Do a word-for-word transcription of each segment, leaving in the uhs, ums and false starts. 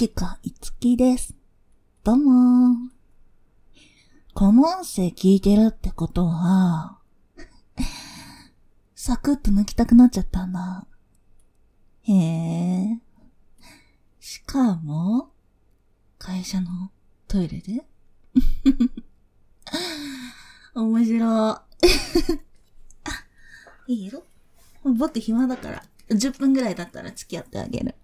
月かいつきです。どうもー。この音声聞いてるってことは、サクッと抜きたくなっちゃったんだ。へえ。しかも、会社のトイレで面白い。いいよ。僕暇だから、じゅっぷんぐらいだったら付き合ってあげる。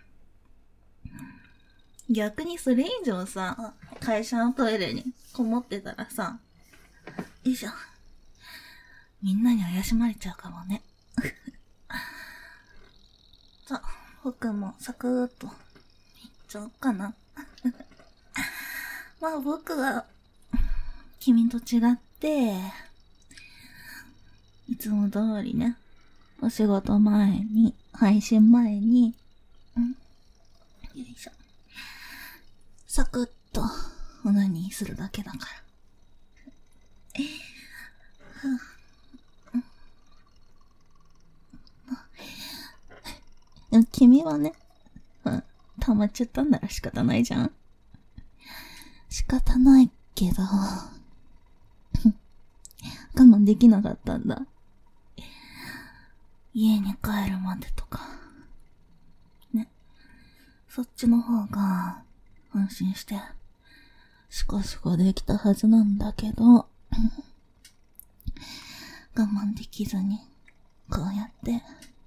逆にそれ以上さ、会社のトイレにこもってたらさ、いいじゃん。みんなに怪しまれちゃうかもね。さあ、僕もサクーっといっちゃおうかな。まあ僕は、君と違って、いつも通りね、お仕事前に、配信前に、んよいしょ。サクッと、オナニーするだけだから。君はね、うん、溜まっちゃったんなら仕方ないじゃん。仕方ないけど、我慢できなかったんだ。家に帰るまでとか。ね。そっちの方が安心して、シコシコできたはずなんだけど、我慢できずに、こうやって、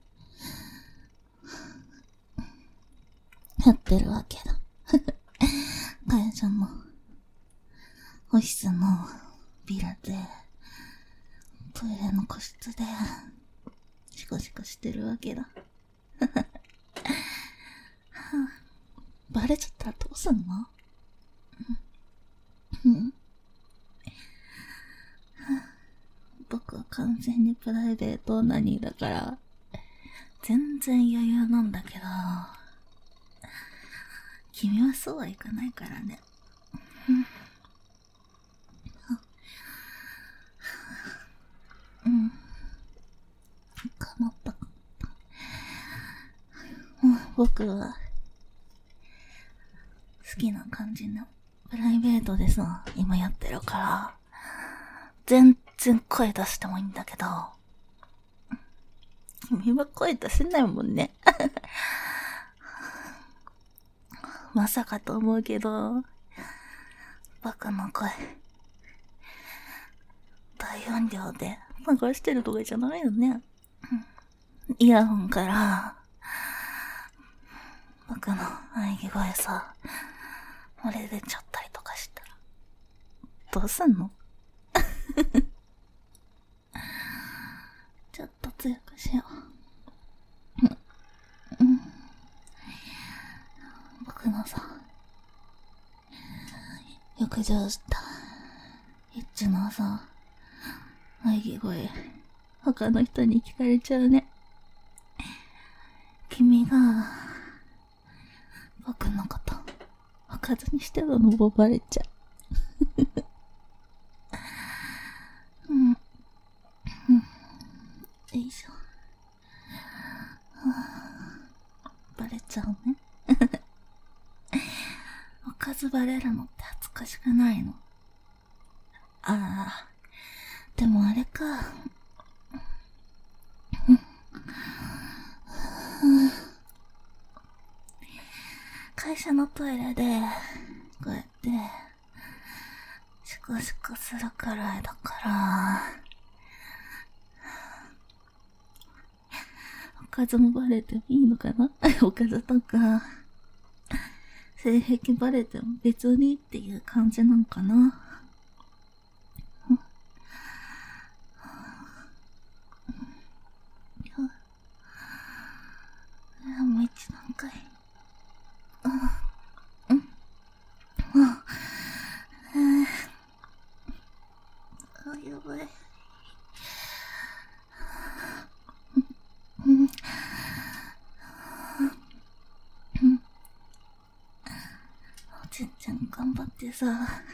やってるわけだ。会社の、オフィスのビルで、トイレの個室で、シコシコしてるわけだ。バレちゃったらどうすんの？うん、僕は完全にプライベートオナニーだから、全然余裕なんだけど、君はそうはいかないからね。うん。かまったかまった。僕は、好きな感じのプライベートでさ、今やってるから、全然声出してもいいんだけど、君は声出せないもんね。まさかと思うけど、僕の声、大音量で流してるとかじゃないよね。イヤホンから、僕の喘ぎ声さ、漏れ出ちゃったりとかしたら、どうすんの？ちょっと強くしよう。うん、僕のさ、浴場したエッチなさ、喘ぎ声、他の人に聞かれちゃうね。君が、僕のこと、おかずにしてるのもバレちゃう。うん。うん。よいしょ。バレちゃうね。おかずバレるのって恥ずかしくないの？ああ、でもあれか。会社のトイレで、こうやって、シコシコするくらいだから、おかずもバレてもいいのかな？おかずとか、性癖バレても別にっていう感じなんかな。もう一段階。うん。うん。あ、あ、やばい。うん。うん。おじいちゃん頑張ってさ、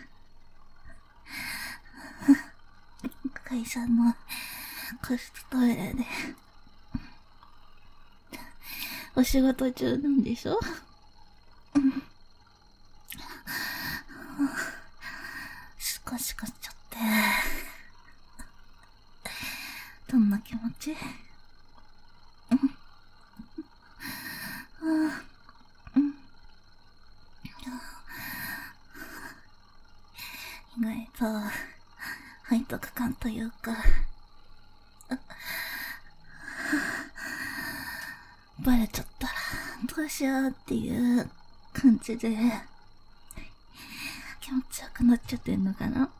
会社の個室トイレで、お仕事中なんでしょ？うん。 コシコしちゃって。どんな気持ち？うん。うん。意外と背徳感というか、バレちゃったらどうしようっていう感じで気持ちよくなっちゃってんのかな。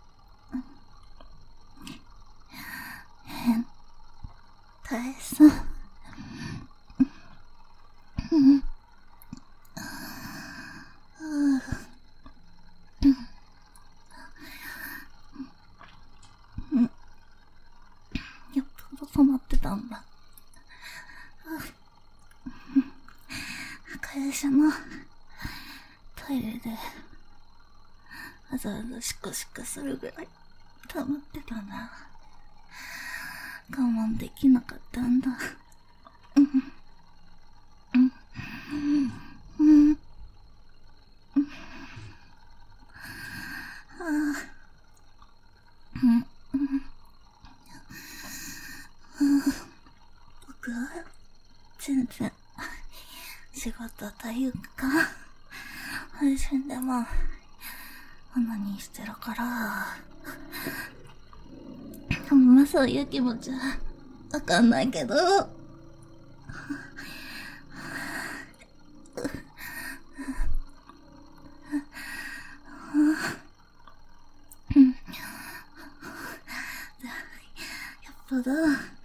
変態さん。うんうん、やっと止まってたんだ。会社のトイレでわざわざシコシコするぐらい溜まってたな。我慢できなかったんだ。うんうんうんうん。ああ、うんうん。僕は全然仕事というか配信でもオナニーしてるから、あんまそういう気持ちはわかんないけど、やっぱだ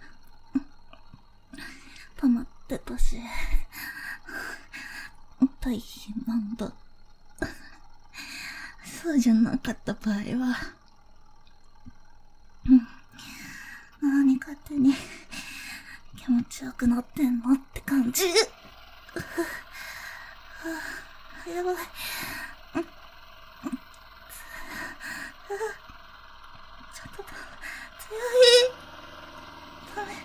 溜まってたし大変なんだ。そうじゃなかった場合は、うん、何勝手に気持ちよくなってんのって感じ。やばい。ちょっと強い。ダメ。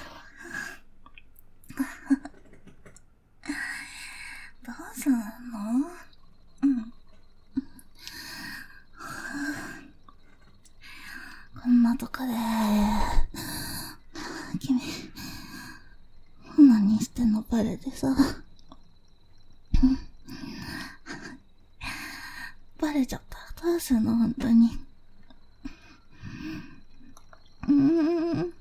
どうすんの？うん。こんなとこで君何してんのバレてさ、バレちゃったらどうすんの本当に。うーん、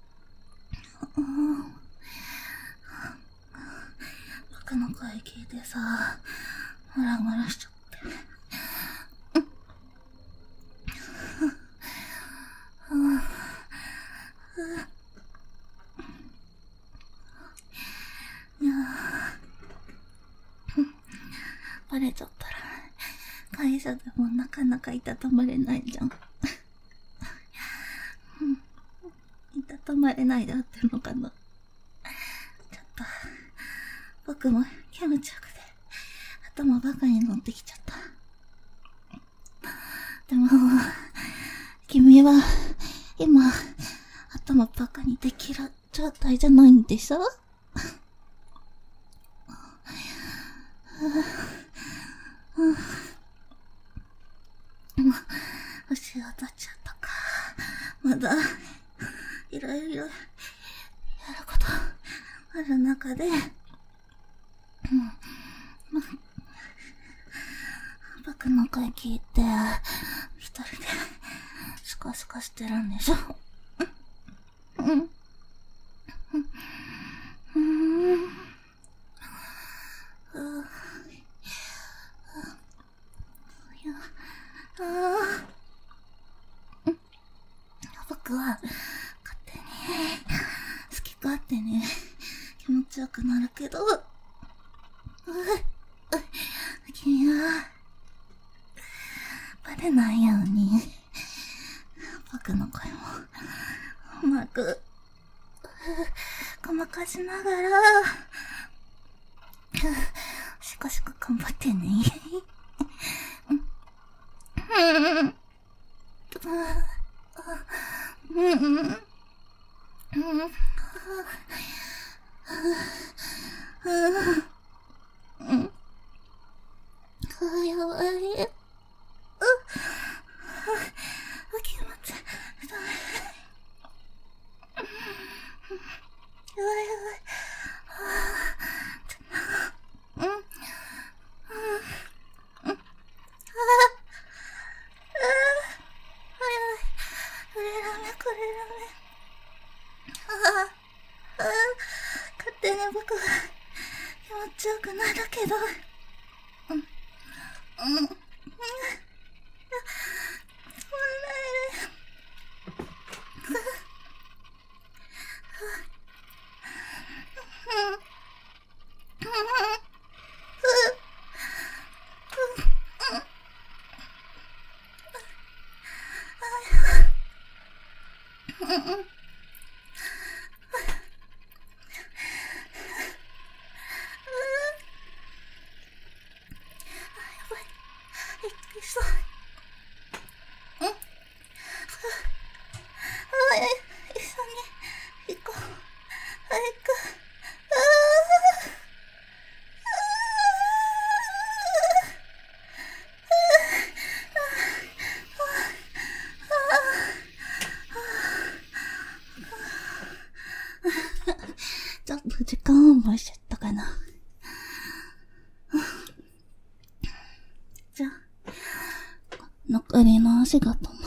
僕の声聞いてさムラムラしちゃって、いやバレちゃったら会社でもなかなかいたたまれないじゃん。いたたまれないで合ってるのかな。ちょっと僕も気持ちよくて頭バカに乗ってきちゃった。でも君は今頭バカにできる状態じゃないんでしょ。星を取っちゃったか。まだいろいろやることある中で、うん、ま、僕の声聞いて一人でスカスカしてるんでしょ。うんうんうん僕は勝手に好き勝手に気持ちよくなるけど、君はバレないように僕の声もうまくごまかしながらシコシコ頑張ってね。うんうんうんうんうんやばい。 く気持ちよくなるけど、うん、うん、うん、つまんないで。ちょっと時間オーバーしちゃったかな。じゃあ、残りのお仕事も